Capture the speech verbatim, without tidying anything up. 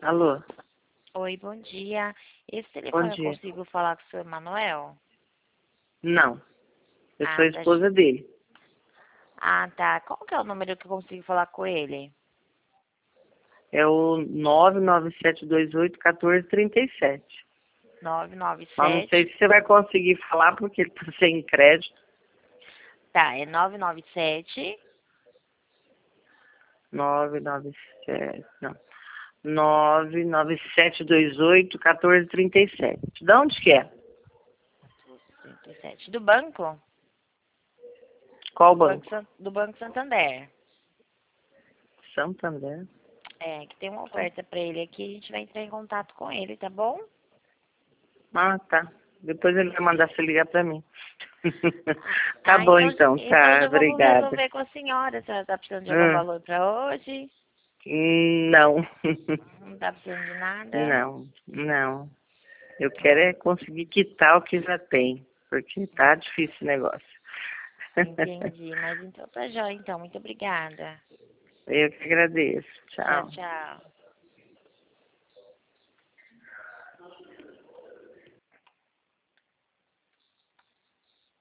Alô? Oi, bom dia. Esse Bom telefone eu dia. consigo falar com o senhor Emanuel? Não. Eu sou Ah, a tá. esposa dele. Ah, tá. Qual que é o número que eu consigo falar com ele? É o nove nove sete dois oito um quatro três sete. nove nove Mas não sei sete. se você vai conseguir falar porque ele tá sem crédito. Tá, é nove nove sete. nove nove sete. Não. nove nove sete dois oito um quatro três sete. De onde que é? trinta e sete. Do banco? Qual Do banco, banco? San- do banco Santander. Santander. É, que tem uma oferta pra ele aqui. A gente vai entrar em contato com ele, tá bom? Ah, tá. Depois ele vai mandar você ligar pra mim. Tá Ah, bom então, então, então tá. já vamos Obrigada. resolver com a senhora. A senhora tá precisando de algum Hum, valor pra hoje? não. Não tá precisando de nada? Não, não. Eu quero Ah, é conseguir quitar o que já tem, porque tá difícil o negócio. entendi. Mas então tá jóia, então. Muito obrigada. Eu que agradeço. Tchau, Tchau. tchau.